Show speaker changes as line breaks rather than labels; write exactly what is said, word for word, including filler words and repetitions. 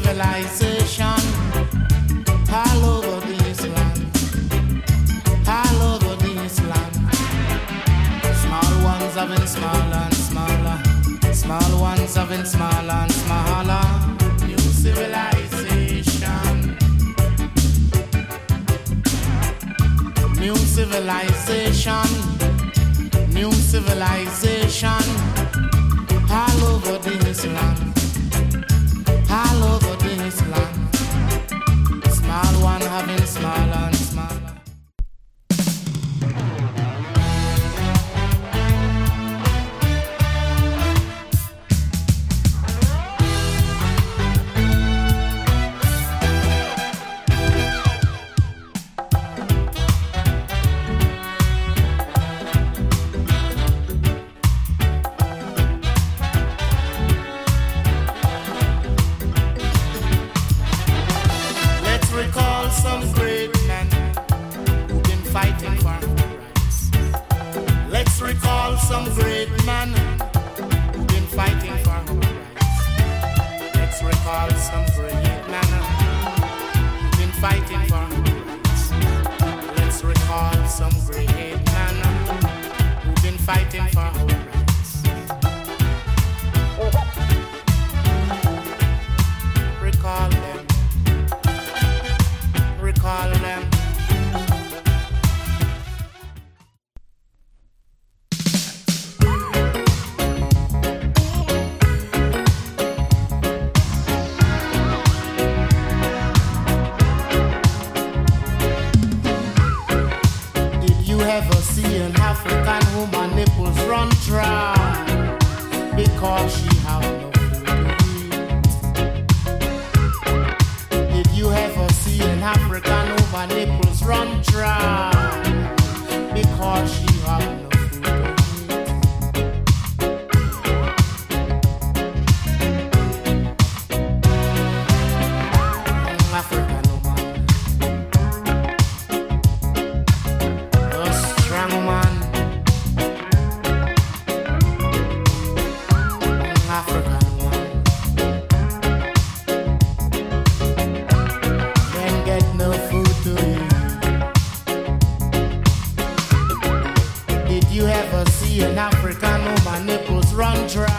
civilization all over this land, all over this land. Small ones having smaller and smaller, small ones having smaller and smaller. New civilization, new civilization, new civilization all over this land, all over this land. Small one having smaller and smaller.
An African woman, nipples run dry.